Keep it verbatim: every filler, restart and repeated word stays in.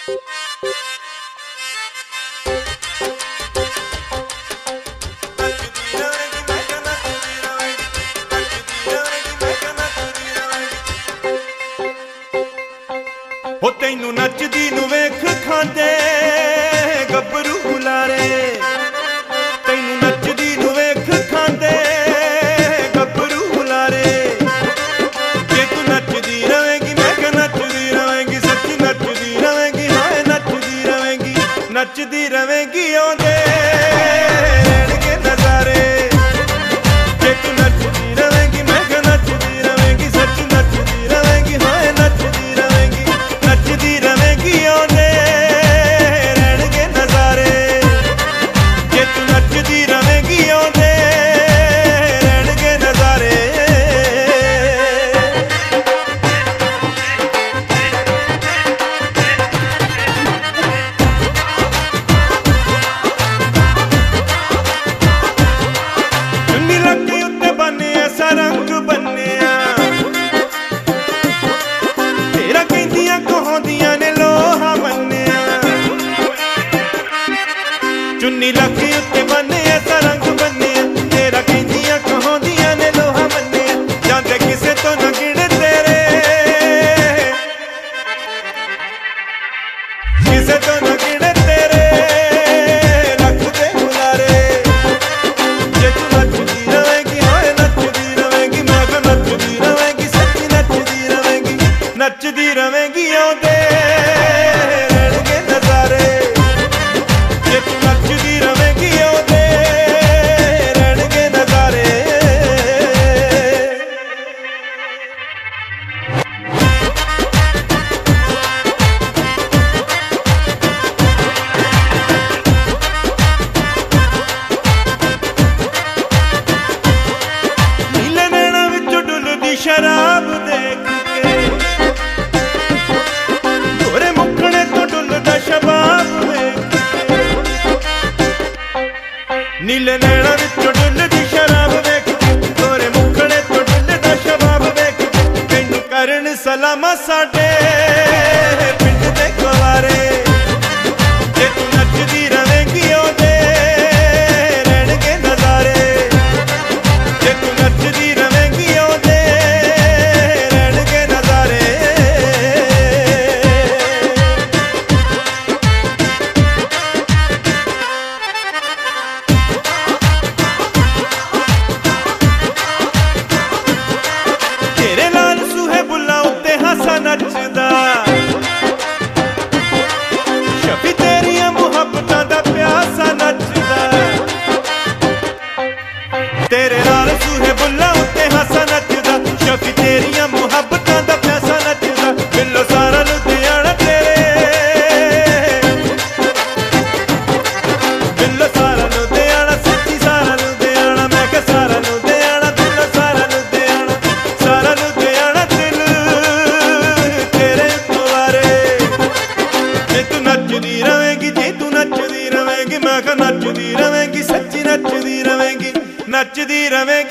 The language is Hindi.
हो तैनू नचदी नू वेख खांदे गबरू हुलारे, तैनू नचदी नू वेख खांदे गबरू हुलारे। जे तू नचदी रवेंगी मैं क्या नचदी रवेंगी, सच नचदी रवेंगी, हाय नचदी रवेंगी, नचदी रवेंगी ओंदे रहणगे नजारे। जे तू नचदी रवेंगी मैं क्या नचदी रवेंगी, सच नचदी रवेंगी, हाय नचदी रवेंगी, नचदी रवेंगी ओंदे रहणगे नजारे। जे तू नचदी रवेंगी ओंदे रहणगे नजारे। चुन्नी लक्की उत्ते बन्ने ऐसा रंग बन्निया, तेरा कहंदियां कहांदियां ने लोहा मन्निया। चुन्नी लक्की उत्ते बन्ने ऐसा रंग बन्निया, तेरा कहंदियां कहांदियां ने लोहा मन्निया। जांदे किसे तो ना गिण तेरे, किसे तो ना गिण तेरे लख दे हुलारे। जे तू नचदी रवेंगी हाय नचदी रवेंगी, मैं क्या नचदी रवेंगी, सच्ची नचदी रवेंगी, नचदी रवेंगी ओंदे रहणगे नजारे। जे तू नचदी रवेंगी ओंदे रहणगे नजारे। नीले नैणां विचों डुलदी शराब देख के, गोरे मुखड़े तो डुलदा शबाब वेख के। नीले नैणां विचों डुलदी शराब वेख के, गोरे मुखड़े तो डुलदा शबाब वेख के। तैनू करन सलामा साडे पिंड दे गवारे। जे तू नचदी रवेंगी ओंदे रहणगे नजारे। जे तू नचदी रवेंगी ओंदे रहणगे नजारे। तेरे लाल सूहे बुल्ला उत्ते हासा नचदा, शफी तेरियां मुहब्बतां दा प्यासा नचदा। तेरे लाल सूहे बुल्ला उत्ते हासा नचदा, शफी तेरियां मुहब्बतां दा प्यासा नचदा। बिल्लो सारा लुधियाना तेरे, बिल्लो सारा लुधियाना, सच्ची सारा लुधियाना, मैं क्या सारा लुधियाना, बिल्लो सारा लुधियाना, सारा लुधियाना दिल तेरे दुआरे। जे तू नचदी रवेंगी, जे तू नचदी रवेंगी, मैं क्या नचदी रवेंगी, सच्ची नचदी रवेंगी, नचदी रवेंगी।